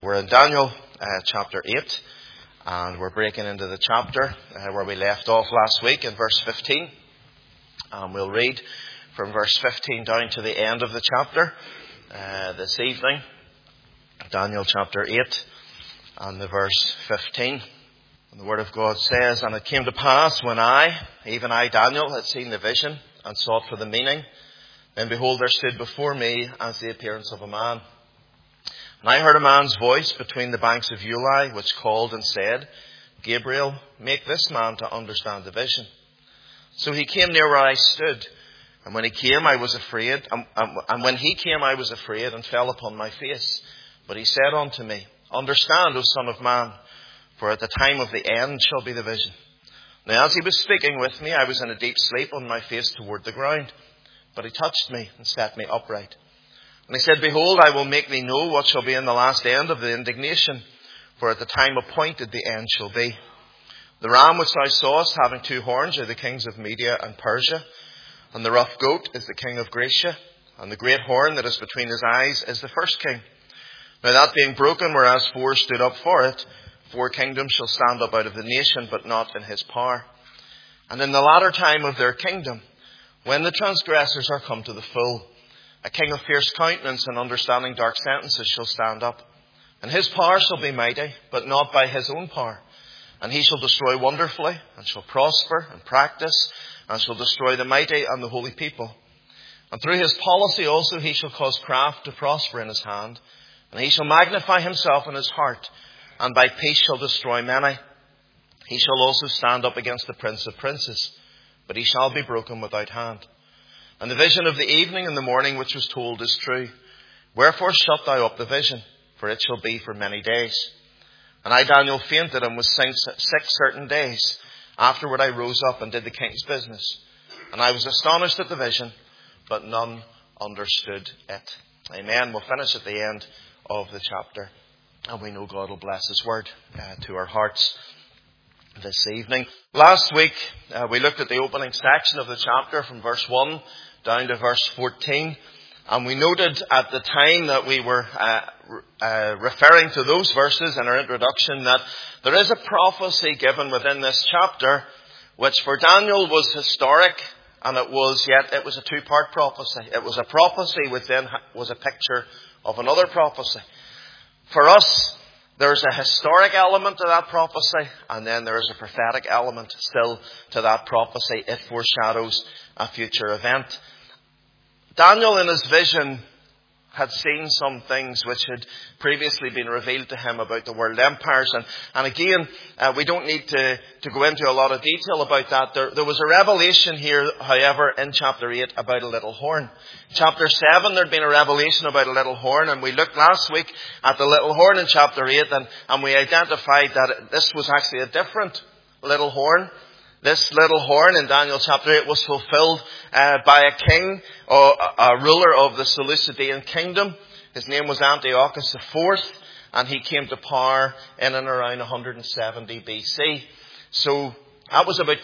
We're in Daniel chapter 8, and we're breaking into the chapter where we left off last week in verse 15. We'll read from verse 15 down to the end of the chapter this evening. Daniel chapter 8 and the verse 15. And the Word of God says, "And it came to pass when even I, Daniel, had seen the vision and sought for the meaning, then behold, there stood before me as the appearance of a man. And I heard a man's voice between the banks of Ulai, which called and said, Gabriel, make this man to understand the vision. So he came near where I stood. And when he came, I was afraid. And when he came, I was afraid and fell upon my face. But he said unto me, Understand, O Son of Man, for at the time of the end shall be the vision. Now as he was speaking with me, I was in a deep sleep on my face toward the ground. But he touched me and set me upright. And he said, Behold, I will make thee know what shall be in the last end of the indignation, for at the time appointed the end shall be. The ram which thou sawest having two horns are the kings of Media and Persia, and the rough goat is the king of Grecia, and the great horn that is between his eyes is the first king. Now that being broken, whereas four stood up for it, 4 kingdoms shall stand up out of the nation, but not in his power. And in the latter time of their kingdom, when the transgressors are come to the full, a king of fierce countenance and understanding dark sentences shall stand up. And his power shall be mighty, but not by his own power. And he shall destroy wonderfully, and shall prosper and practice, and shall destroy the mighty and the holy people. And through his policy also he shall cause craft to prosper in his hand. And he shall magnify himself in his heart, and by peace shall destroy many. He shall also stand up against the prince of princes, but he shall be broken without hand. And the vision of the evening and the morning which was told is true. Wherefore shut thou up the vision, for it shall be for many days. And I, Daniel, fainted and was sick certain days. Afterward I rose up and did the king's business. And I was astonished at the vision, but none understood it." Amen. We'll finish at the end of the chapter. And we know God will bless His word to our hearts this evening. Last week we looked at the opening section of the chapter from verse 1 down to verse 14, and we noted at the time that we were referring to those verses in our introduction that there is a prophecy given within this chapter which for Daniel was historic, and it was a two-part prophecy. It was a prophecy which then was a picture of another prophecy. For us, there's a historic element to that prophecy, and then there is a prophetic element still to that prophecy. It foreshadows a future event. Daniel, in his vision, had seen some things which had previously been revealed to him about the world empires. And again, we don't need to go into a lot of detail about that. There was a revelation here, however, in chapter 8 about a little horn. Chapter 7, there had been a revelation about a little horn, and we looked last week at the little horn in chapter 8, and we identified that this was actually a different little horn. This little horn in Daniel chapter 8 was fulfilled by a king, or a ruler of the Seleucidian kingdom. His name was Antiochus IV, and he came to power in and around 170 BC. So that was about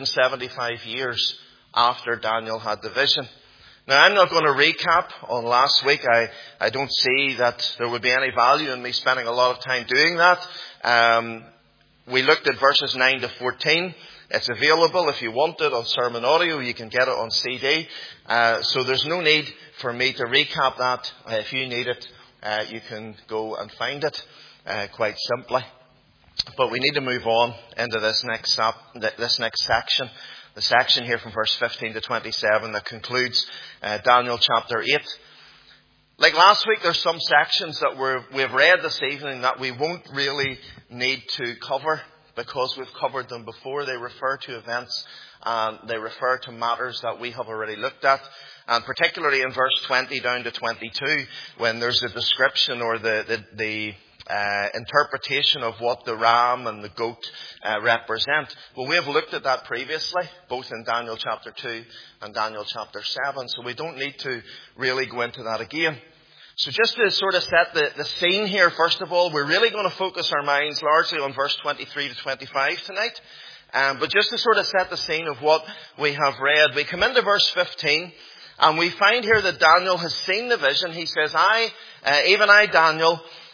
375 years after Daniel had the vision. Now, I'm not going to recap on last week. I don't see that there would be any value in me spending a lot of time doing that. We looked at verses 9 to 14. It's available if you want it on sermon audio. You can get it on CD. So there's no need for me to recap that. If you need it, you can go and find it quite simply. But we need to move on into this next section. The section here from verse 15 to 27 that concludes Daniel chapter 8. Like last week, there's some sections that we've read this evening that we won't really need to cover, because we've covered them before. They refer to events and they refer to matters that we have already looked at. And particularly in verse 20 down to 22, when there's a description or the interpretation of what the ram and the goat represent. Well, we have looked at that previously, both in Daniel chapter 2 and Daniel chapter 7. So we don't need to really go into that again. So just to sort of set the scene here, first of all, we're really going to focus our minds largely on verse 23 to 25 tonight. But just to sort of set the scene of what we have read, we come into verse 15, and we find here that Daniel has seen the vision. He says, even I, Daniel,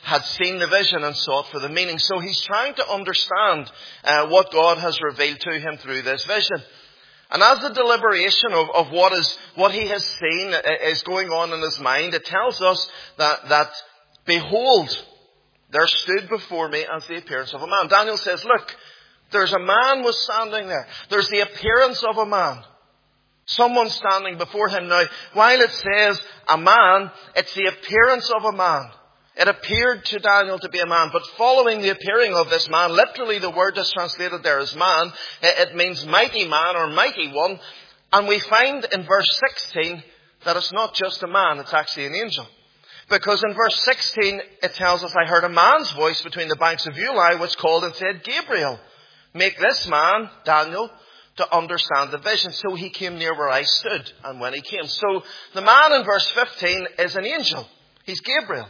had seen the vision and sought for the meaning. So he's trying to understand what God has revealed to him through this vision. And as the deliberation of what he has seen is going on in his mind, it tells us that behold, there stood before me as the appearance of a man. Daniel says, look, there's a man was standing there. There's the appearance of a man. Someone standing before him. Now, while it says a man, it's the appearance of a man. It appeared to Daniel to be a man, but following the appearing of this man, literally the word that's translated there as man, it means mighty man or mighty one. And we find in verse 16 that it's not just a man, it's actually an angel. Because in verse 16 it tells us, I heard a man's voice between the banks of Ulai, which called and said, Gabriel, make this man, Daniel, to understand the vision. So he came near where I stood, and when he came. So the man in verse 15 is an angel. He's Gabriel.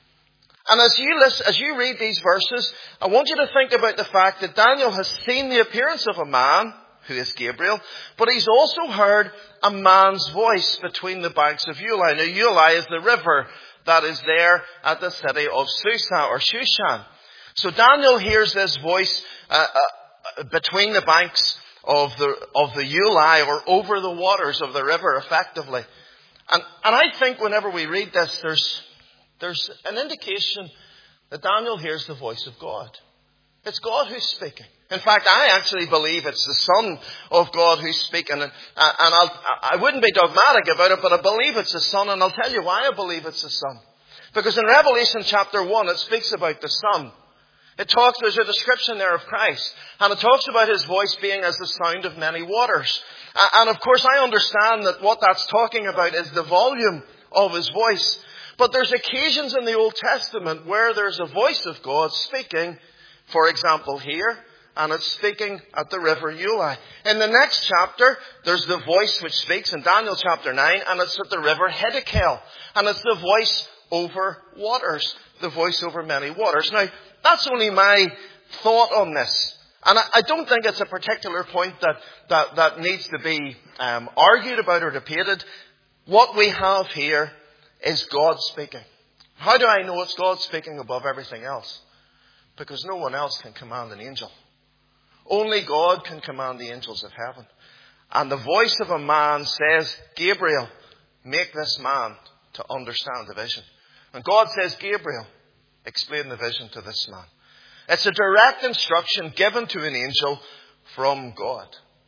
And as you read these verses, I want you to think about the fact that Daniel has seen the appearance of a man, who is Gabriel, but he's also heard a man's voice between the banks of Ulai. Now, Ulai is the river that is there at the city of Susa or Shushan. So Daniel hears this voice between the banks of the Ulai, or over the waters of the river, effectively. And I think whenever we read this, there's an indication that Daniel hears the voice of God. It's God who's speaking. In fact, I actually believe it's the Son of God who's speaking. And I wouldn't be dogmatic about it, but I believe it's the Son. And I'll tell you why I believe it's the Son. Because in Revelation chapter 1, it speaks about the Son. There's a description there of Christ. And it talks about his voice being as the sound of many waters. And of course, I understand that what that's talking about is the volume of his voice. But there's occasions in the Old Testament where there's a voice of God speaking, for example here, and it's speaking at the river Ulai. In the next chapter, there's the voice which speaks in Daniel chapter 9, and it's at the river Hiddekel. And it's the voice over waters, the voice over many waters. Now, that's only my thought on this. And I don't think it's a particular point that needs to be argued about or debated. What we have here is God speaking. How do I know it's God speaking above everything else? Because no one else can command an angel. Only God can command the angels of heaven. And the voice of a man says, Gabriel, make this man to understand the vision. And God says, Gabriel, explain the vision to this man. It's a direct instruction given to an angel from God.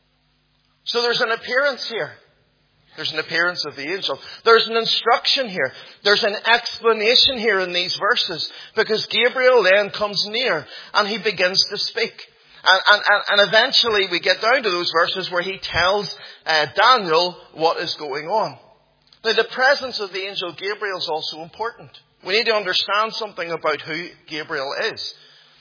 So there's an appearance here. There's an appearance of the angel. There's an instruction here. There's an explanation here in these verses. Because Gabriel then comes near and he begins to speak. And eventually we get down to those verses where he tells Daniel what is going on. Now, the presence of the angel Gabriel is also important. We need to understand something about who Gabriel is.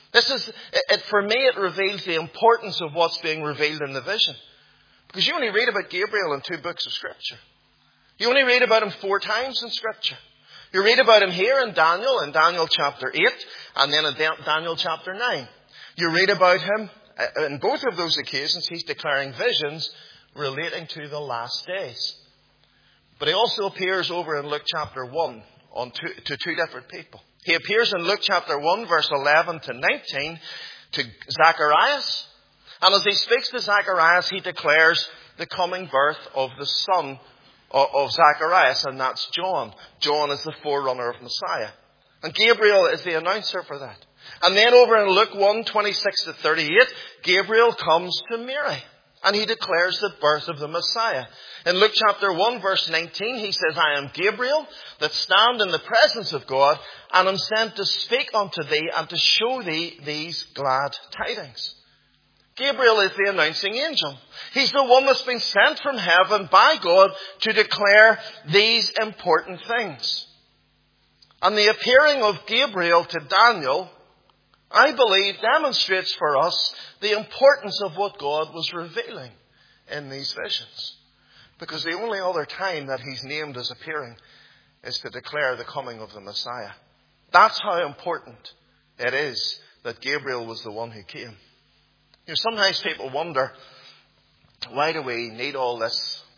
For me, it reveals the importance of what's being revealed in the vision. Because you only read about Gabriel in 2 books of Scripture. You only read about him 4 times in Scripture. You read about him here in Daniel chapter 8, and then in Daniel chapter 9. You read about him, in both of those occasions, he's declaring visions relating to the last days. But he also appears over in Luke chapter 1 to 2 different people. He appears in Luke chapter 1, verse 11 to 19, to Zacharias. And as he speaks to Zacharias, he declares the coming birth of the son of Zacharias, and that's John. John is the forerunner of Messiah. And Gabriel is the announcer for that. And then over in Luke 1, 26 to 38, Gabriel comes to Mary. And he declares the birth of the Messiah. In Luke chapter 1, verse 19, he says, I am Gabriel, that stand in the presence of God, and am sent to speak unto thee, and to show thee these glad tidings. Gabriel is the announcing angel. He's the one that's been sent from heaven by God to declare these important things. And the appearing of Gabriel to Daniel, I believe, demonstrates for us the importance of what God was revealing in these visions. Because the only other time that he's named as appearing is to declare the coming of the Messiah. That's how important it is that Gabriel was the one who came. Sometimes people wonder, why do we need all this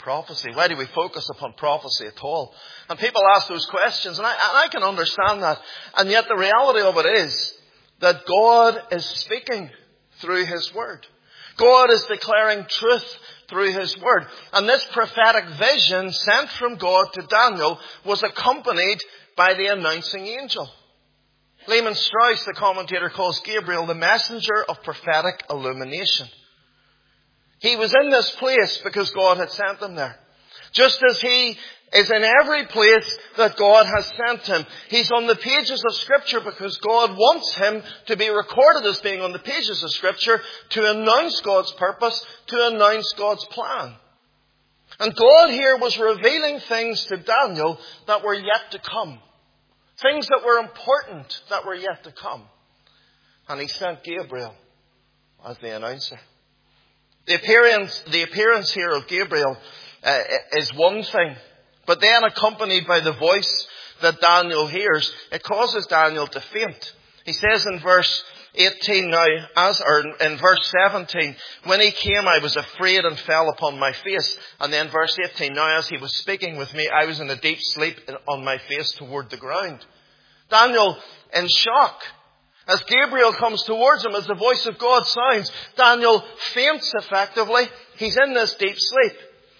prophecy? Why do we focus upon prophecy at all? And people ask those questions, and I can understand that. And yet the reality of it is that God is speaking through His Word. God is declaring truth through His Word. And this prophetic vision sent from God to Daniel was accompanied by the announcing angel. Lehman Strauss, the commentator, calls Gabriel the messenger of prophetic illumination. He was in this place because God had sent him there. Just as he is in every place that God has sent him. He's on the pages of Scripture because God wants him to be recorded as being on the pages of Scripture to announce God's purpose, to announce God's plan. And God here was revealing things to Daniel that were yet to come. Things that were important that were yet to come. And He sent Gabriel as the announcer. The appearance here of Gabriel is one thing. But then accompanied by the voice that Daniel hears, it causes Daniel to faint. He says in verse 18 now, in verse 17, when he came I was afraid and fell upon my face. And then verse 18, now as he was speaking with me, I was in a deep sleep on my face toward the ground. Daniel in shock. As Gabriel comes towards him, as the voice of God sounds, Daniel faints effectively. He's in this deep sleep.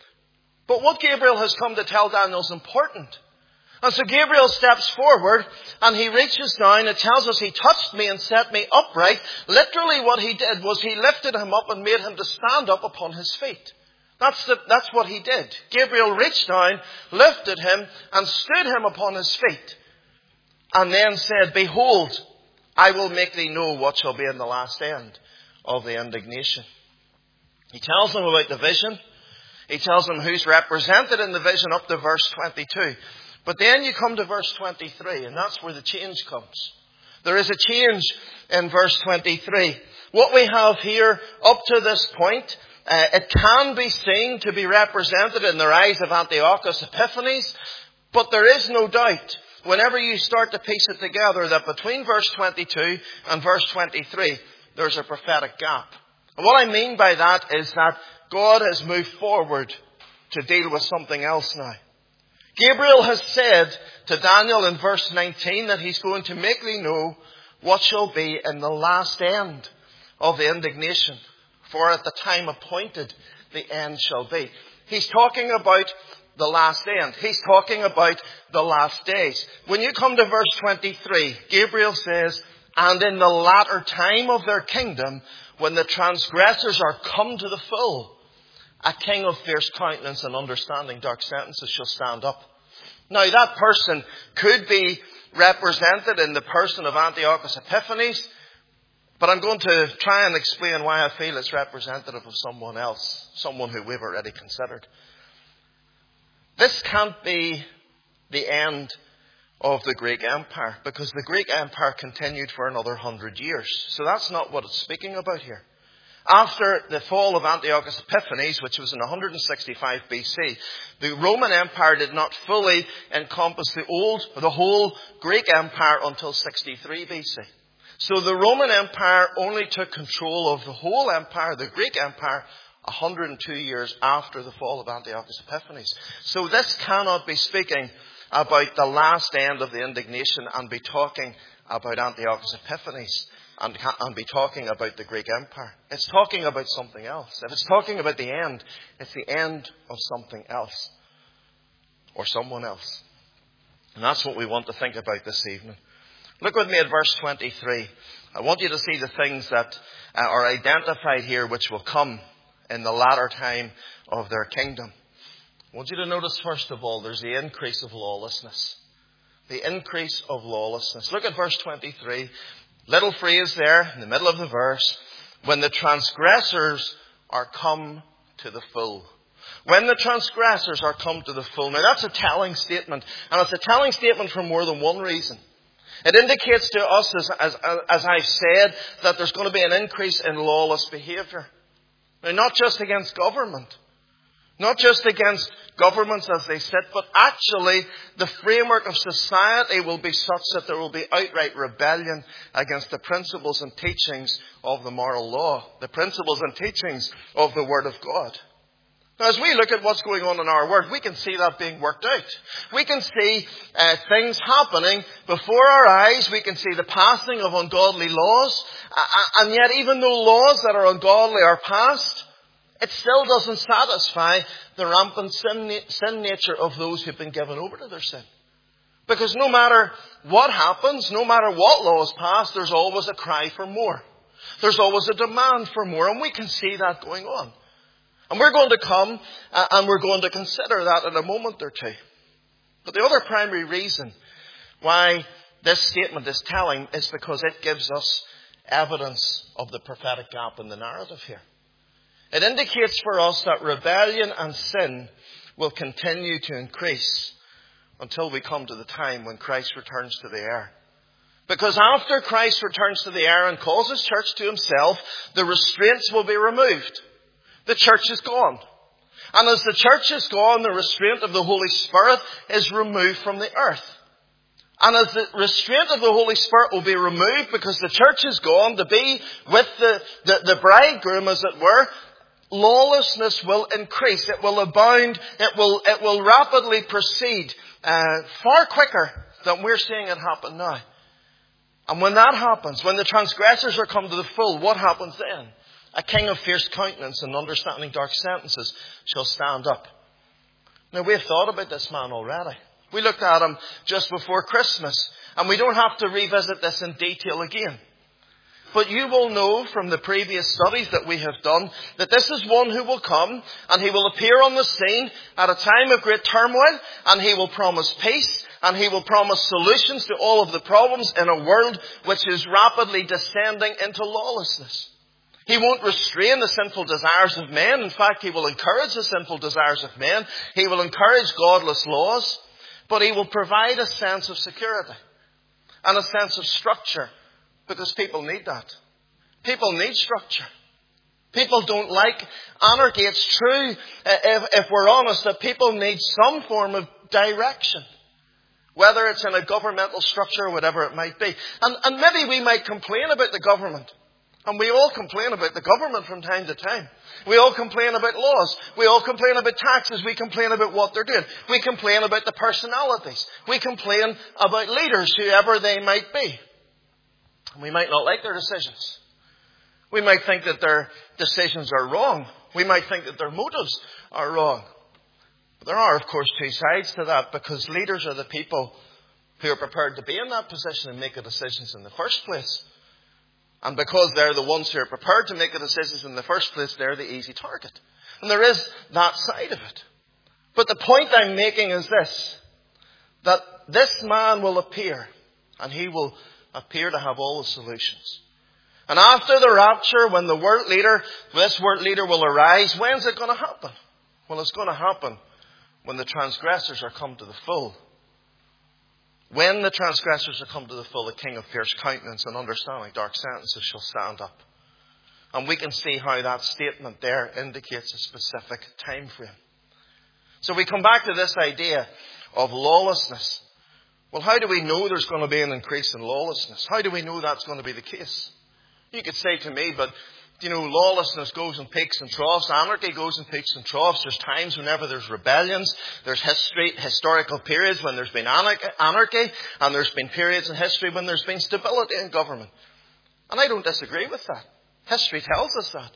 But what Gabriel has come to tell Daniel is important. And so Gabriel steps forward and he reaches down. It tells us he touched me and set me upright. Literally what he did was he lifted him up and made him to stand up upon his feet. That's what he did. Gabriel reached down, lifted him and stood him upon his feet. And then said, behold, I will make thee know what shall be in the last end of the indignation. He tells him about the vision. He tells him who's represented in the vision up to verse 22. But then you come to verse 23, and that's where the change comes. There is a change in verse 23. What we have here up to this point, it can be seen to be represented in the rise of Antiochus Epiphanes, but there is no doubt, whenever you start to piece it together, that between verse 22 and verse 23, there's a prophetic gap. And what I mean by that is that God has moved forward to deal with something else now. Gabriel has said to Daniel in verse 19 that He's going to make thee know what shall be in the last end of the indignation. For at the time appointed, the end shall be. He's talking about the last end. He's talking about the last days. When you come to verse 23, Gabriel says, and in the latter time of their kingdom, when the transgressors are come to the full, a king of fierce countenance and understanding dark sentences shall stand up. Now that person could be represented in the person of Antiochus Epiphanes, but I'm going to try and explain why I feel it's representative of someone else, someone who we've already considered. This can't be the end of the Greek Empire, because the Greek Empire continued for another 100 years. So that's not what it's speaking about here. After the fall of Antiochus Epiphanes, which was in 165 BC, the Roman Empire did not fully encompass the whole Greek Empire until 63 BC. So the Roman Empire only took control of the whole empire, the Greek Empire, 102 years after the fall of Antiochus Epiphanes. So this cannot be speaking about the last end of the indignation and be talking about Antiochus Epiphanes and be talking about the Greek Empire. It's talking about something else. If it's talking about the end, it's the end of something else or someone else. And that's what we want to think about this evening. Look with me at verse 23. I want you to see the things that are identified here which will come in the latter time of their kingdom. I want you to notice, first of all, there's the increase of lawlessness. The increase of lawlessness. Look at verse 23. Little phrase there in the middle of the verse. When the transgressors are come to the full. When the transgressors are come to the full. Now that's a telling statement. And it's a telling statement for more than one reason. It indicates to us, as I've said, that there's going to be an increase in lawless behaviour. Now, not just against government. Not just against governments as they sit, but actually the framework of society will be such that there will be outright rebellion against the principles and teachings of the moral law. The principles and teachings of the Word of God. Now, as we look at what's going on in our world, we can see that being worked out. We can see things happening before our eyes. We can see the passing of ungodly laws. And yet, even though laws that are ungodly are passed, it still doesn't satisfy the rampant sin nature of those who've been given over to their sin. Because no matter what happens, no matter what law is passed, there's always a cry for more. There's always a demand for more, and we can see that going on. And we're going to come and we're going to consider that in a moment or two. But the other primary reason why this statement is telling is because it gives us evidence of the prophetic gap in the narrative here. It indicates for us that rebellion and sin will continue to increase until we come to the time when Christ returns to the air. Because after Christ returns to the air and calls his church to himself, the restraints will be removed. The church is gone. And as the church is gone, the restraint of the Holy Spirit is removed from the earth. And as the restraint of the Holy Spirit will be removed because the church is gone to be with the bridegroom, as it were, lawlessness will increase. It will abound. It will rapidly proceed far quicker than we're seeing it happen now. And when that happens, when the transgressors are come to the full, what happens then? A king of fierce countenance and understanding dark sentences shall stand up. Now, we've thought about this man already. We looked at him just before Christmas, and we don't have to revisit this in detail again. But you will know from the previous studies that we have done that this is one who will come and he will appear on the scene at a time of great turmoil, and he will promise peace and he will promise solutions to all of the problems in a world which is rapidly descending into lawlessness. He won't restrain the sinful desires of men. In fact, he will encourage the sinful desires of men. He will encourage godless laws. But he will provide a sense of security and a sense of structure, because people need that. People need structure. People don't like anarchy. It's true, if we're honest, that people need some form of direction, whether it's in a governmental structure or whatever it might be. And maybe we might complain about the government. And we all complain about the government from time to time. We all complain about laws. We all complain about taxes. We complain about what they're doing. We complain about the personalities. We complain about leaders, whoever they might be. We might not like their decisions. We might think that their decisions are wrong. We might think that their motives are wrong. But there are, of course, two sides to that, because leaders are the people who are prepared to be in that position and make the decisions in the first place. And because they're the ones who are prepared to make the decisions in the first place, they're the easy target. And there is that side of it. But the point I'm making is this, that this man will appear, and he will appear to have all the solutions. And after the rapture, when this world leader will arise, when's it going to happen? Well, it's going to happen when the transgressors are come to the full. When the transgressors are come to the full, the king of fierce countenance and understanding dark sentences shall stand up. And we can see how that statement there indicates a specific time frame. So we come back to this idea of lawlessness. Well, how do we know there's going to be an increase in lawlessness? How do we know that's going to be the case? You could say to me, but lawlessness goes in peaks and troughs. Anarchy goes in peaks and troughs. There's times whenever there's rebellions. There's historical periods when there's been anarchy. And there's been periods in history when there's been stability in government. And I don't disagree with that. History tells us that.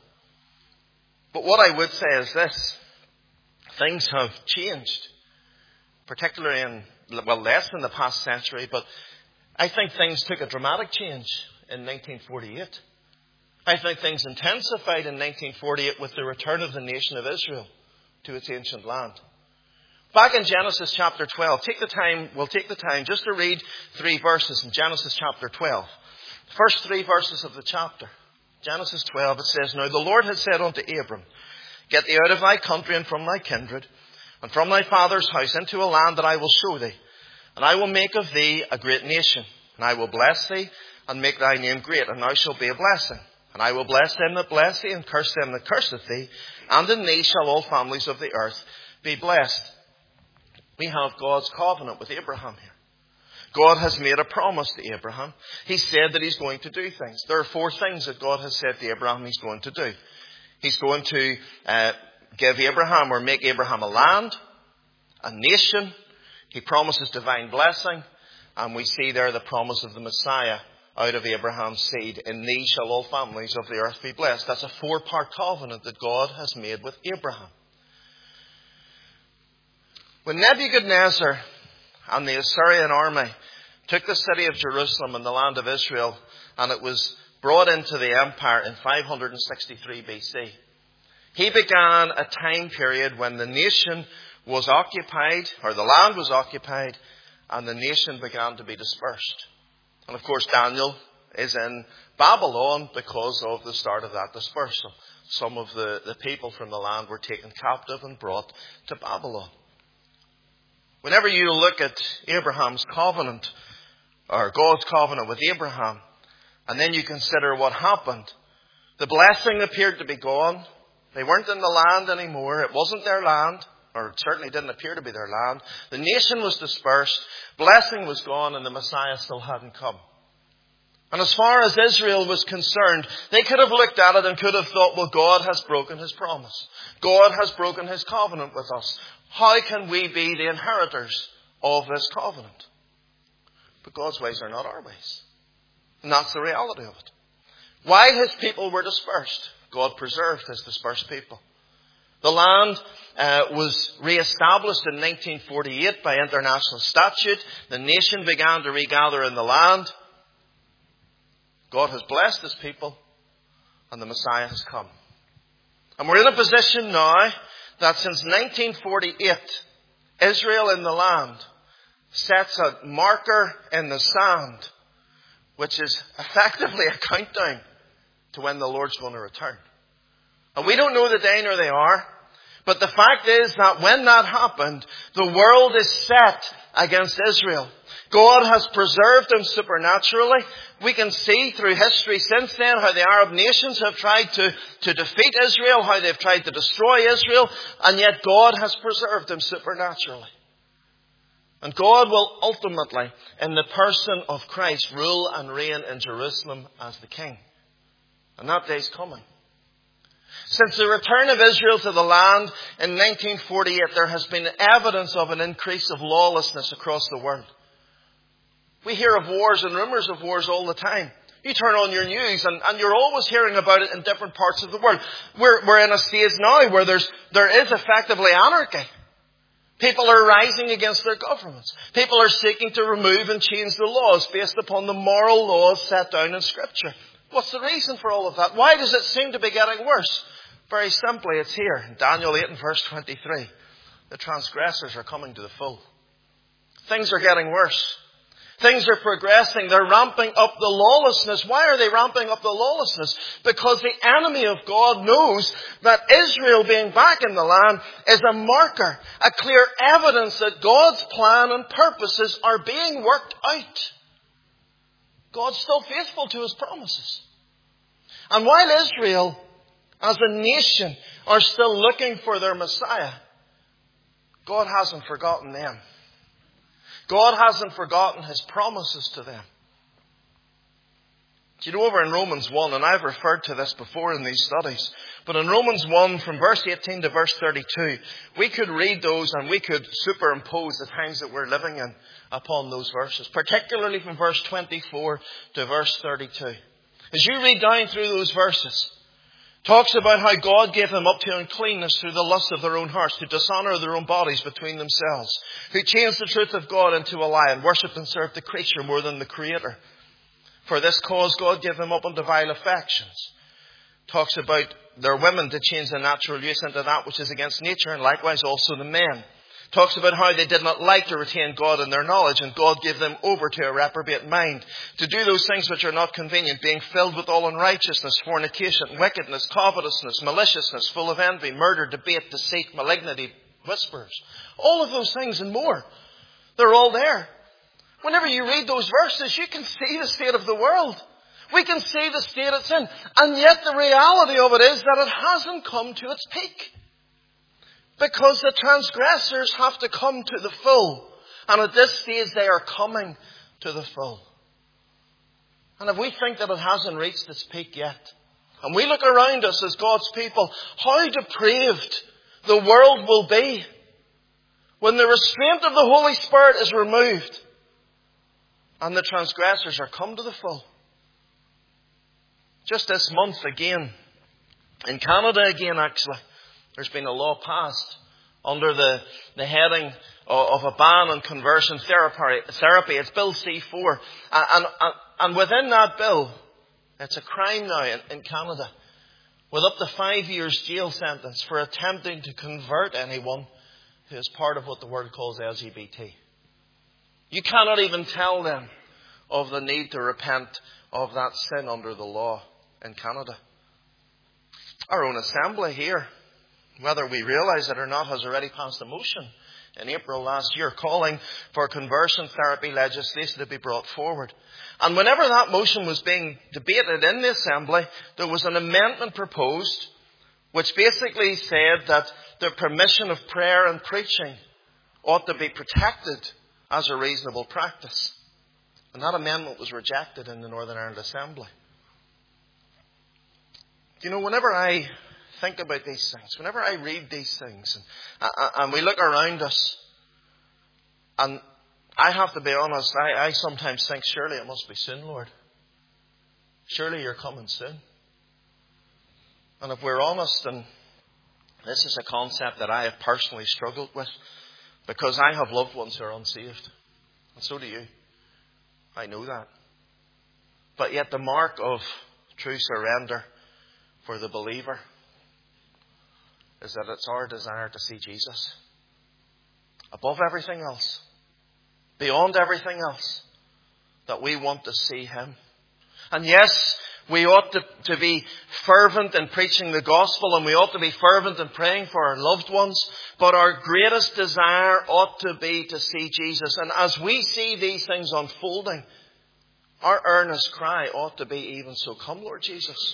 But what I would say is this. Things have changed. Particularly less in the past century. But I think things took a dramatic change in 1948. I think things intensified in 1948 with the return of the nation of Israel to its ancient land. Back in Genesis chapter 12, we'll take the time just to read 3 verses in Genesis chapter 12. The first 3 verses of the chapter. Genesis 12, it says, Now the Lord had said unto Abram, Get thee out of thy country and from thy kindred, and from thy father's house into a land that I will show thee. And I will make of thee a great nation, and I will bless thee, and make thy name great, and thou shalt be a blessing. And I will bless them that bless thee, and curse them that curseth thee. And in thee shall all families of the earth be blessed. We have God's covenant with Abraham here. God has made a promise to Abraham. He said that he's going to do things. There are 4 things that God has said to Abraham he's going to do. He's going to give Abraham or make Abraham a land, a nation. He promises divine blessing. And we see there the promise of the Messiah out of Abraham's seed. In these shall all families of the earth be blessed. That's a 4-part covenant that God has made with Abraham. When Nebuchadnezzar and the Assyrian army took the city of Jerusalem in the land of Israel, and it was brought into the empire in 563 BC, he began a time period when the nation was occupied, or the land was occupied, and the nation began to be dispersed. And of course, Daniel is in Babylon because of the start of that dispersal. Some of the people from the land were taken captive and brought to Babylon. Whenever you look at Abraham's covenant, or God's covenant with Abraham, and then you consider what happened, the blessing appeared to be gone. They weren't in the land anymore. It wasn't their land, or it certainly didn't appear to be their land. The nation was dispersed. Blessing was gone, and the Messiah still hadn't come. And as far as Israel was concerned, they could have looked at it and could have thought, well, God has broken his promise. God has broken his covenant with us. How can we be the inheritors of this covenant? But God's ways are not our ways. And that's the reality of it. While his people were dispersed, God preserved his dispersed people. The land was re-established in 1948 by international statute. The nation began to regather in the land. God has blessed his people, and the Messiah has come. And we're in a position now that since 1948, Israel in the land sets a marker in the sand, which is effectively a countdown to when the Lord's going to return. And we don't know the day nor the hour, but the fact is that when that happened, the world is set against Israel. God has preserved them supernaturally. We can see through history since then how the Arab nations have tried to defeat Israel, how they've tried to destroy Israel, and yet God has preserved them supernaturally. And God will ultimately, in the person of Christ, rule and reign in Jerusalem as the King. And that day's coming. Since the return of Israel to the land in 1948, there has been evidence of an increase of lawlessness across the world. We hear of wars and rumours of wars all the time. You turn on your news and you're always hearing about it in different parts of the world. We're in a stage now where there is effectively anarchy. People are rising against their governments. People are seeking to remove and change the laws based upon the moral laws set down in Scripture. What's the reason for all of that? Why does it seem to be getting worse? Very simply, it's here. In Daniel 8 and verse 23. The transgressors are coming to the full. Things are getting worse. Things are progressing. They're ramping up the lawlessness. Why are they ramping up the lawlessness? Because the enemy of God knows that Israel being back in the land is a marker, a clear evidence that God's plan and purposes are being worked out. God's still faithful to his promises. And while Israel, as a nation, are still looking for their Messiah, God hasn't forgotten them. God hasn't forgotten his promises to them. You know, over in Romans 1, and I've referred to this before in these studies, but in Romans 1, from verse 18 to verse 32, we could read those and we could superimpose the times that we're living in upon those verses, particularly from verse 24 to verse 32. As you read down through those verses, talks about how God gave them up to uncleanness through the lust of their own hearts, to dishonour their own bodies between themselves, who changed the truth of God into a lie and worshipped and served the creature more than the Creator. For this cause God gave them up unto vile affections. Talks about their women to change the natural use into that which is against nature, and likewise also the men. Talks about how they did not like to retain God in their knowledge, and God gave them over to a reprobate mind, to do those things which are not convenient, being filled with all unrighteousness, fornication, wickedness, covetousness, maliciousness, full of envy, murder, debate, deceit, malignity, whispers. All of those things and more. They're all there. Whenever you read those verses, you can see the state of the world. We can see the state it's in. And yet the reality of it is that it hasn't come to its peak. Because the transgressors have to come to the full. And at this stage they are coming to the full. And if we think that it hasn't reached its peak yet, and we look around us as God's people, how depraved the world will be when the restraint of the Holy Spirit is removed and the transgressors are come to the full. Just this month again, in Canada again actually, there's been a law passed under the heading of a ban on conversion therapy. It's Bill C4. And within that bill, it's a crime now in Canada with up to 5 years jail sentence for attempting to convert anyone who is part of what the world calls LGBT. You cannot even tell them of the need to repent of that sin under the law in Canada. Our own assembly here, whether we realise it or not, has already passed a motion in April last year calling for conversion therapy legislation to be brought forward. And whenever that motion was being debated in the Assembly, there was an amendment proposed which basically said that the permission of prayer and preaching ought to be protected as a reasonable practice. And that amendment was rejected in the Northern Ireland Assembly. You know, whenever I think about these things, whenever I read these things, and we look around us, and I have to be honest, I sometimes think, surely it must be soon, Lord. Surely you're coming soon. And if we're honest, and this is a concept that I have personally struggled with, because I have loved ones who are unsaved. And so do you. I know that. But yet the mark of true surrender for the believer is that it's our desire to see Jesus. Above everything else. Beyond everything else. That we want to see Him. And yes, we ought to be fervent in preaching the gospel, and we ought to be fervent in praying for our loved ones. But our greatest desire ought to be to see Jesus. And as we see these things unfolding, our earnest cry ought to be even so, come Lord Jesus.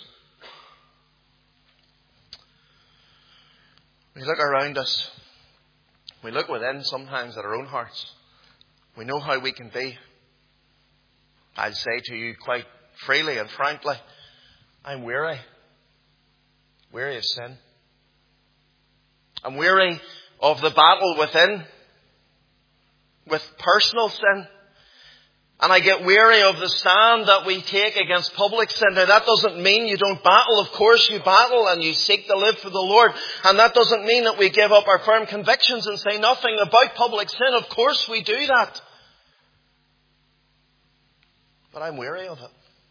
We look around us. We look within sometimes at our own hearts. We know how we can be. I'll say to you quite freely and frankly, I'm weary. Weary of sin. I'm weary of the battle within, with personal sin. And I get weary of the stand that we take against public sin. Now that doesn't mean you don't battle. Of course you battle and you seek to live for the Lord. And that doesn't mean that we give up our firm convictions and say nothing about public sin. Of course we do that. But I'm weary of it.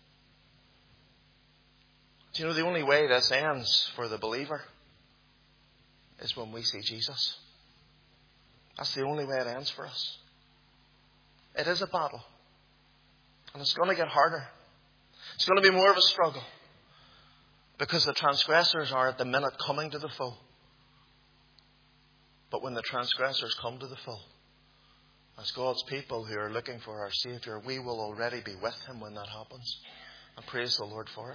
Do you know the only way this ends for the believer is when we see Jesus? That's the only way it ends for us. It is a battle. And it's going to get harder. It's going to be more of a struggle. Because the transgressors are at the minute coming to the full. But when the transgressors come to the full, as God's people who are looking for our Saviour, we will already be with Him when that happens. And praise the Lord for it.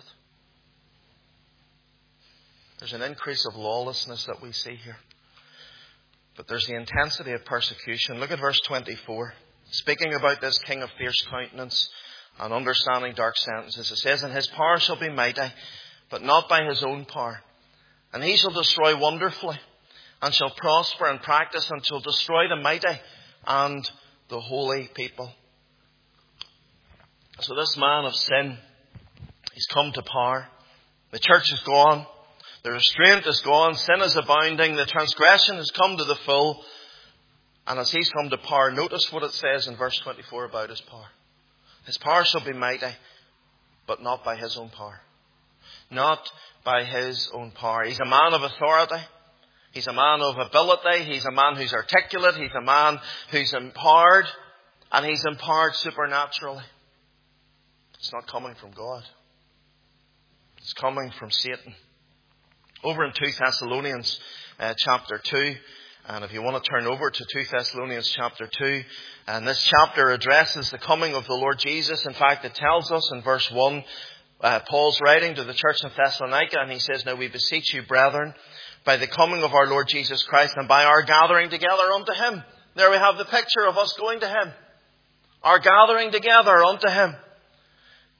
There's an increase of lawlessness that we see here. But there's the intensity of persecution. Look at verse 24. Speaking about this king of fierce countenance and understanding dark sentences, it says, and his power shall be mighty, but not by his own power. And he shall destroy wonderfully, and shall prosper and practice, and shall destroy the mighty and the holy people. So this man of sin, he's come to power. The church is gone. The restraint is gone. Sin is abounding. The transgression has come to the full. And as he's come to power, notice what it says in verse 24 about his power. His power shall be mighty, but not by his own power. Not by his own power. He's a man of authority. He's a man of ability. He's a man who's articulate. He's a man who's empowered. And he's empowered supernaturally. It's not coming from God. It's coming from Satan. Over in 2 Thessalonians chapter 2. And if you want to turn over to 2 Thessalonians chapter 2, and this chapter addresses the coming of the Lord Jesus. In fact, it tells us in verse 1, Paul's writing to the church in Thessalonica, and he says, now we beseech you, brethren, by the coming of our Lord Jesus Christ and by our gathering together unto Him. There we have the picture of us going to Him. Our gathering together unto Him.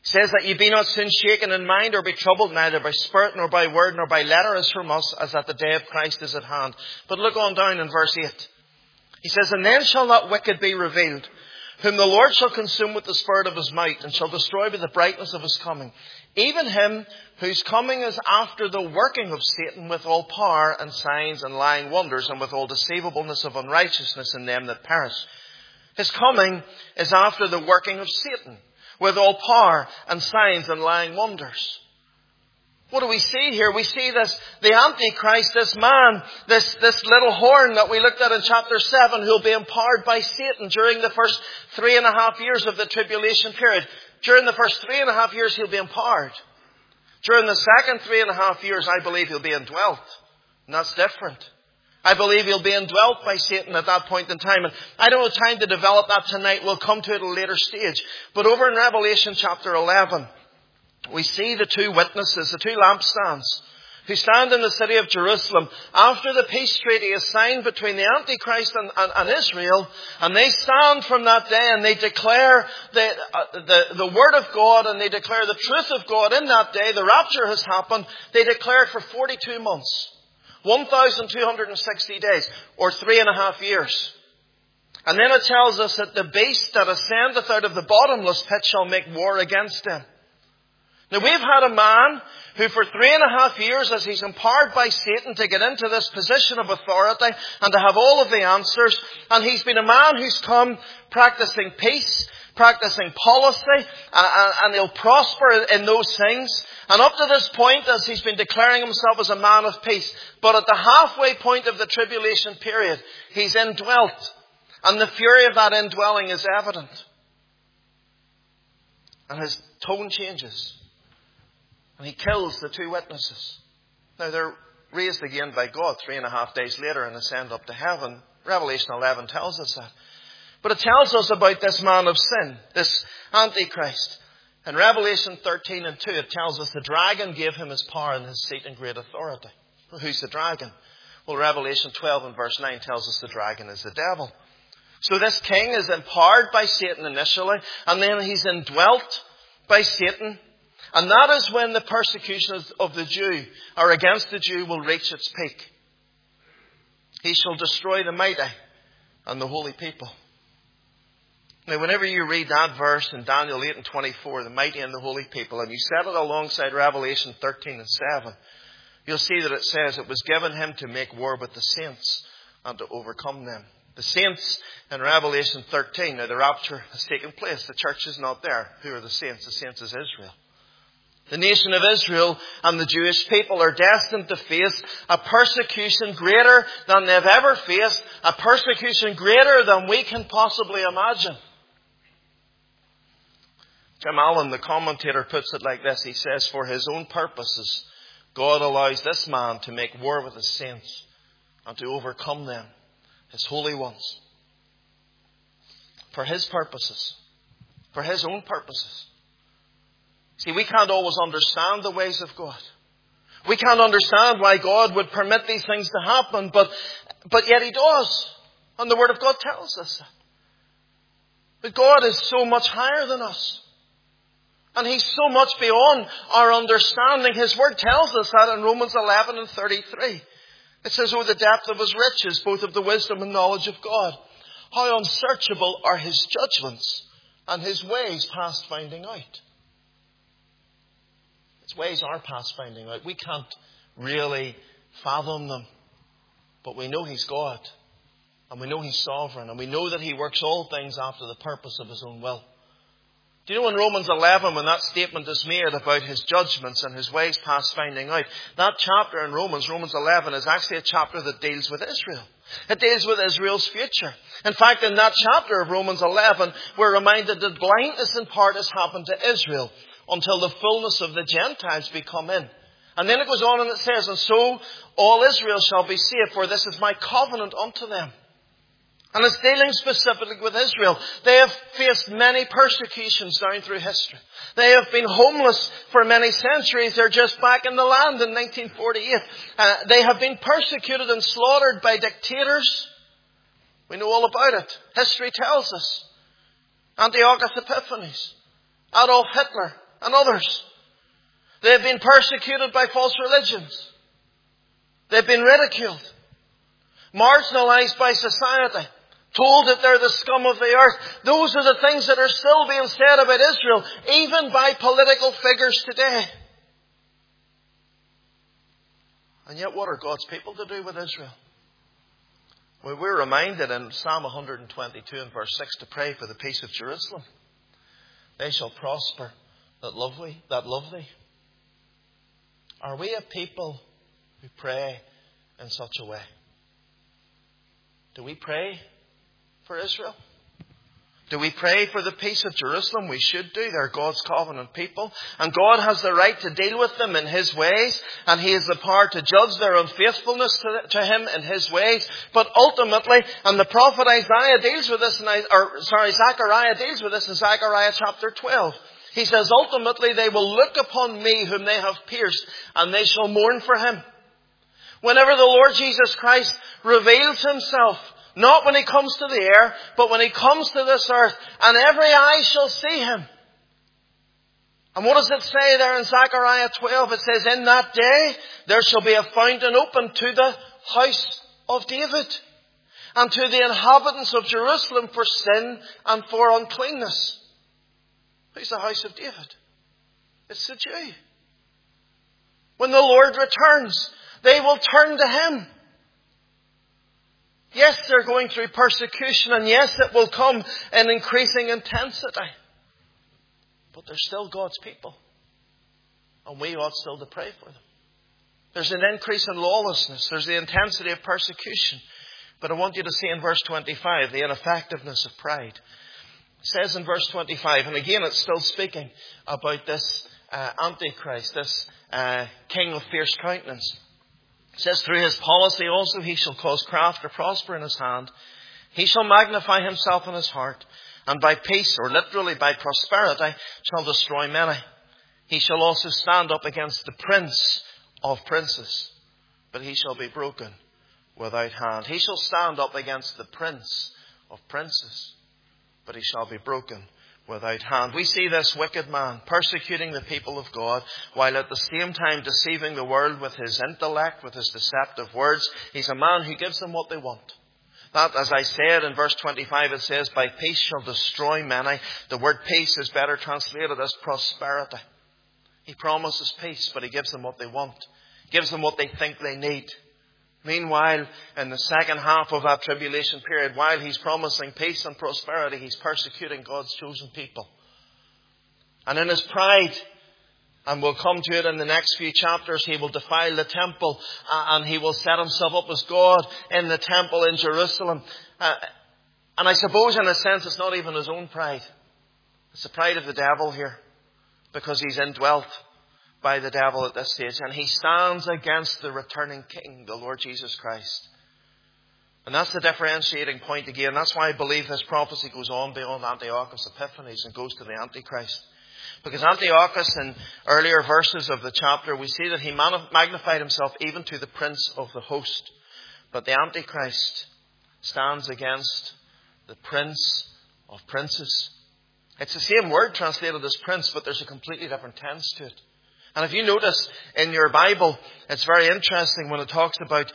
says that ye be not soon shaken in mind or be troubled, neither by spirit nor by word nor by letter as from us, as that the day of Christ is at hand. But look on down in verse 8. He says, and then shall that wicked be revealed, whom the Lord shall consume with the spirit of his might, and shall destroy by the brightness of his coming. Even him whose coming is after the working of Satan with all power and signs and lying wonders, and with all deceivableness of unrighteousness in them that perish. His coming is after the working of Satan, with all power and signs and lying wonders. What do we see here? We see this, the Antichrist, this man, this little horn that we looked at in chapter 7, who'll be empowered by Satan during the first 3.5 years of the tribulation period. During the first 3.5 years, he'll be empowered. During the second 3.5 years, I believe he'll be indwelt. And that's different. I believe he'll be indwelt by Satan at that point in time. And I don't have time to develop that tonight. We'll come to it at a later stage. But over in Revelation chapter 11, we see the two witnesses, the two lampstands, who stand in the city of Jerusalem after the peace treaty is signed between the Antichrist and Israel. And they stand from that day and they declare the word of God, and they declare the truth of God in that day. The rapture has happened. They declare it for 42 months. 1,260 days, or 3.5 years. And then it tells us that the beast that ascendeth out of the bottomless pit shall make war against him. Now we've had a man who for 3.5 years, as he's empowered by Satan to get into this position of authority and to have all of the answers, and he's been a man who's come practicing peace, practicing policy, and he'll prosper in those things. And up to this point, as he's been declaring himself as a man of peace, but at the halfway point of the tribulation period, he's indwelt. And the fury of that indwelling is evident. And his tone changes. And he kills the two witnesses. Now they're raised again by God 3.5 days later and ascend up to heaven. Revelation 11 tells us that. But it tells us about this man of sin, this Antichrist. In Revelation 13 and 2, it tells us the dragon gave him his power and his seat and great authority. Well, who's the dragon? Well, Revelation 12 and verse 9 tells us the dragon is the devil. So this king is empowered by Satan initially, and then he's indwelt by Satan. And that is when the persecution of the Jew, or against the Jew, will reach its peak. He shall destroy the mighty and the holy people. Now, whenever you read that verse in Daniel 8 and 24, the mighty and the holy people, and you set it alongside Revelation 13 and 7, you'll see that it says it was given him to make war with the saints and to overcome them. The saints in Revelation 13, now the rapture has taken place. The church is not there. Who are the saints? The saints is Israel. The nation of Israel and the Jewish people are destined to face a persecution greater than they've ever faced, a persecution greater than we can possibly imagine. Jim Allen, the commentator, puts it like this. He says, for his own purposes, God allows this man to make war with his saints and to overcome them, his holy ones. For his purposes. For his own purposes. See, we can't always understand the ways of God. We can't understand why God would permit these things to happen, but yet he does. And the Word of God tells us that. But God is so much higher than us. And he's so much beyond our understanding. His Word tells us that in Romans 11 and 33. It says, oh, the depth of his riches, both of the wisdom and knowledge of God. How unsearchable are his judgments and his ways past finding out. His ways are past finding out. We can't really fathom them. But we know he's God. And we know he's sovereign. And we know that he works all things after the purpose of his own will. Do you know in Romans 11, when that statement is made about his judgments and his ways past finding out, that chapter in Romans 11, is actually a chapter that deals with Israel. It deals with Israel's future. In fact, in that chapter of Romans 11, we're reminded that blindness in part has happened to Israel until the fullness of the Gentiles be come in. And then it goes on and it says, and so all Israel shall be saved, for this is my covenant unto them. And it's dealing specifically with Israel. They have faced many persecutions down through history. They have been homeless for many centuries. They're just back in the land in 1948. They have been persecuted and slaughtered by dictators. We know all about it. History tells us. Antiochus Epiphanes, Adolf Hitler, and others. They've been persecuted by false religions. They've been ridiculed, marginalized by society, told that they're the scum of the earth. Those are the things that are still being said about Israel, even by political figures today. And yet, what are God's people to do with Israel? Well, we're reminded in Psalm 122 and verse 6 to pray for the peace of Jerusalem. They shall prosper that love thee. Are we a people who pray in such a way? Do we pray for Israel? Do we pray for the peace of Jerusalem? We should do. They're God's covenant people. And God has the right to deal with them in His ways. And He has the power to judge their unfaithfulness to Him in His ways. But ultimately, and the prophet Zechariah deals with this in Zechariah chapter 12. He says, ultimately they will look upon me whom they have pierced, and they shall mourn for Him. Whenever the Lord Jesus Christ reveals Himself, not when He comes to the air, but when He comes to this earth, and every eye shall see Him. And what does it say there in Zechariah 12? It says, in that day there shall be a fountain opened to the house of David, and to the inhabitants of Jerusalem for sin and for uncleanness. Who's the house of David? It's the Jew. When the Lord returns, they will turn to Him. Yes, they're going through persecution, and yes, it will come in increasing intensity. But they're still God's people. And we ought still to pray for them. There's an increase in lawlessness. There's the intensity of persecution. But I want you to see in verse 25 the ineffectiveness of pride. It says in verse 25, and again it's still speaking about this Antichrist, this king of fierce countenance. It says, through his policy also he shall cause craft to prosper in his hand. He shall magnify himself in his heart, and by peace, or literally by prosperity, shall destroy many. He shall also stand up against the prince of princes, but he shall be broken without hand. He shall stand up against the prince of princes, but he shall be broken without hand. We see this wicked man persecuting the people of God, while at the same time deceiving the world with his intellect, with his deceptive words. He's a man who gives them what they want. That, as I said in verse 25, it says, by peace shall destroy many. The word peace is better translated as prosperity. He promises peace, but he gives them what they want. He gives them what they think they need. Meanwhile, in the second half of that tribulation period, while he's promising peace and prosperity, he's persecuting God's chosen people. And in his pride, and we'll come to it in the next few chapters, he will defile the temple, and he will set himself up as God in the temple in Jerusalem. And I suppose in a sense it's not even his own pride. It's the pride of the devil here, because he's indwelt by the devil at this stage. And he stands against the returning King, the Lord Jesus Christ. And that's the differentiating point again. That's why I believe this prophecy goes on beyond Antiochus Epiphanes and goes to the Antichrist. Because Antiochus, in earlier verses of the chapter, we see that he magnified himself even to the prince of the host. But the Antichrist stands against the prince of princes. It's the same word translated as prince, but there's a completely different tense to it. And if you notice in your Bible, it's very interesting when it talks about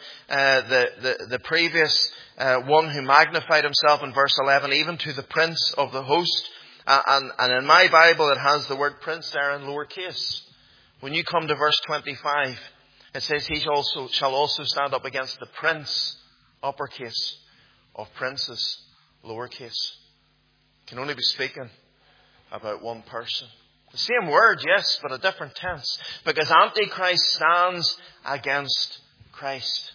the previous one who magnified himself in verse 11, even to the prince of the host. And in my Bible, it has the word prince there in lowercase. When you come to verse 25, it says he shall also stand up against the prince, uppercase, of princes, lowercase. Can only be speaking about one person. The same word, yes, but a different tense. Because Antichrist stands against Christ.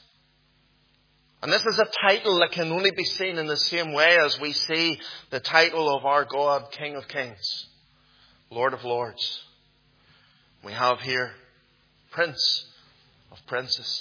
And this is a title that can only be seen in the same way as we see the title of our God, King of Kings, Lord of Lords. We have here Prince of Princes.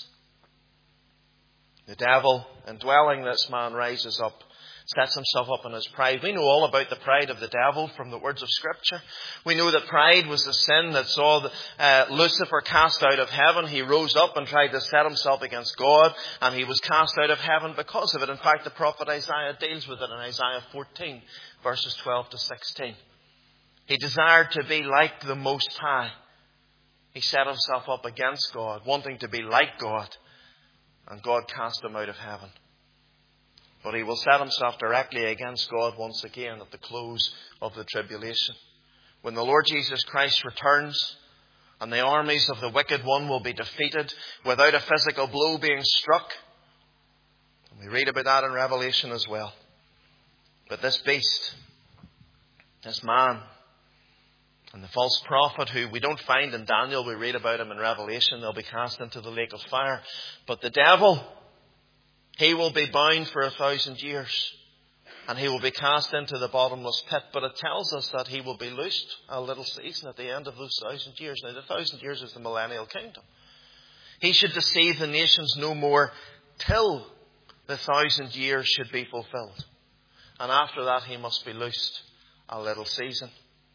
The devil, indwelling this man, rises up, sets himself up in his pride. We know all about the pride of the devil from the words of Scripture. We know that pride was the sin that saw Lucifer cast out of heaven. He rose up and tried to set himself against God, and he was cast out of heaven because of it. In fact, the prophet Isaiah deals with it in Isaiah 14, verses 12 to 16. He desired to be like the Most High. He set himself up against God, wanting to be like God. And God cast him out of heaven. But he will set himself directly against God once again at the close of the tribulation. When the Lord Jesus Christ returns and the armies of the wicked one will be defeated without a physical blow being struck. And we read about that in Revelation as well. But this beast, this man, and the false prophet who we don't find in Daniel, we read about him in Revelation, they'll be cast into the lake of fire. But the devil, he will be bound for 1,000 years. And he will be cast into the bottomless pit. But it tells us that he will be loosed a little season at the end of those 1,000 years. Now, the 1,000 years is the millennial kingdom. He should deceive the nations no more till the 1,000 years should be fulfilled. And after that, he must be loosed a little season.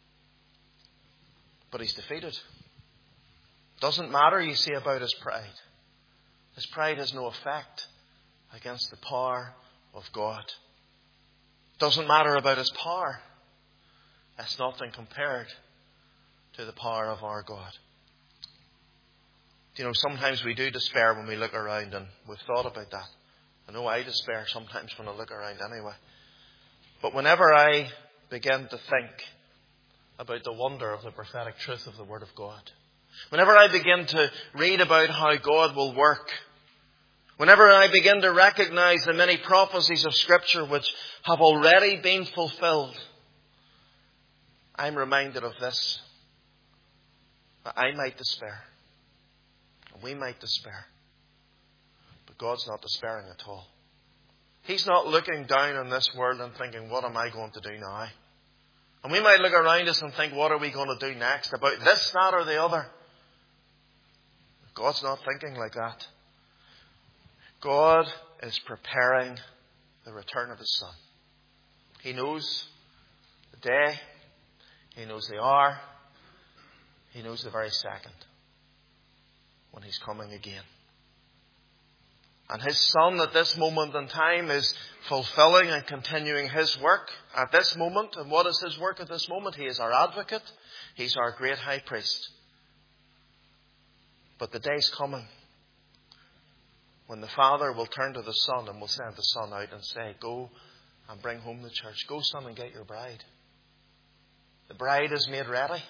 But he's defeated. Doesn't matter, you see, about his pride. His pride has no effect against the power of God. Doesn't matter about his power. It's nothing compared to the power of our God. You know, sometimes we do despair when we look around, and we've thought about that. I know I despair sometimes when I look around anyway. But whenever I begin to think about the wonder of the prophetic truth of the Word of God, whenever I begin to read about how God will work, whenever I begin to recognize the many prophecies of Scripture which have already been fulfilled, I'm reminded of this. That I might despair. And we might despair. But God's not despairing at all. He's not looking down on this world and thinking, what am I going to do now? And we might look around us and think, what are we going to do next about this, that, or the other? God's not thinking like that. God is preparing the return of His Son. He knows the day. He knows the hour. He knows the very second when He's coming again. And His Son at this moment in time is fulfilling and continuing His work at this moment. And what is His work at this moment? He is our advocate. He's our great high priest. But the day's coming when the Father will turn to the Son and will send the Son out and say, go and bring home the church. Go, Son, and get your bride. The bride is made ready.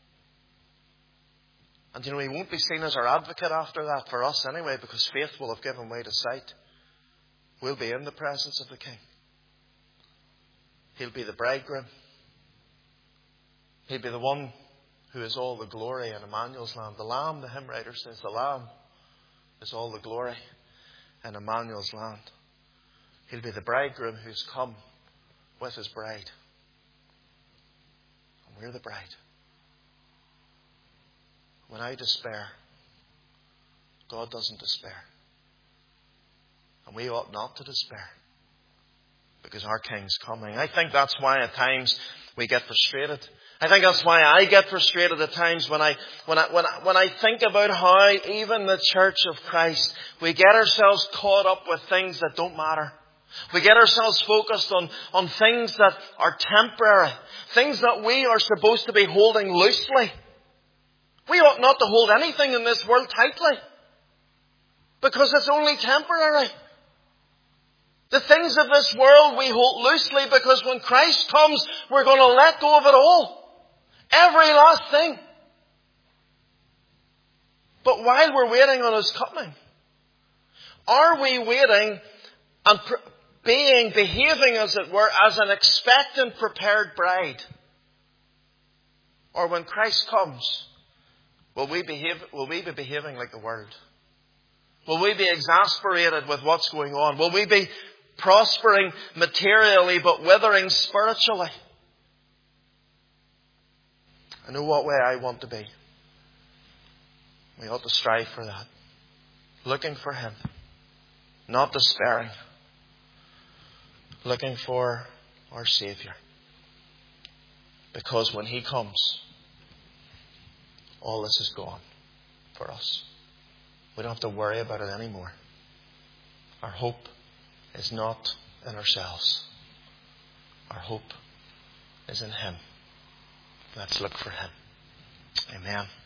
And you know, He won't be seen as our advocate after that, for us anyway, because faith will have given way to sight. We'll be in the presence of the King. He'll be the bridegroom. He'll be the one who is all the glory in Emmanuel's land. The Lamb, the hymn writer says, the Lamb is all the glory in Emmanuel's land. He'll be the bridegroom who's come with His bride. And we're the bride. When I despair, God doesn't despair. And we ought not to despair, because our King's coming. I think that's why at times we get frustrated. I think that's why I get frustrated at times when I think about how even the Church of Christ, we get ourselves caught up with things that don't matter. We get ourselves focused on things that are temporary, things that we are supposed to be holding loosely. We ought not to hold anything in this world tightly, because it's only temporary. The things of this world we hold loosely, because when Christ comes, we're going to let go of it all. Every last thing. But while we're waiting on His coming, are we waiting and behaving, as it were, as an expectant, prepared bride? Or when Christ comes, will we be behaving like the world? Will we be exasperated with what's going on? Will we be prospering materially but withering spiritually? I know what way I want to be. We ought to strive for that. Looking for Him. Not despairing. Looking for our Saviour. Because when He comes, all this is gone for us. We don't have to worry about it anymore. Our hope is not in ourselves. Our hope is in Him. Let's look for Him. Amen.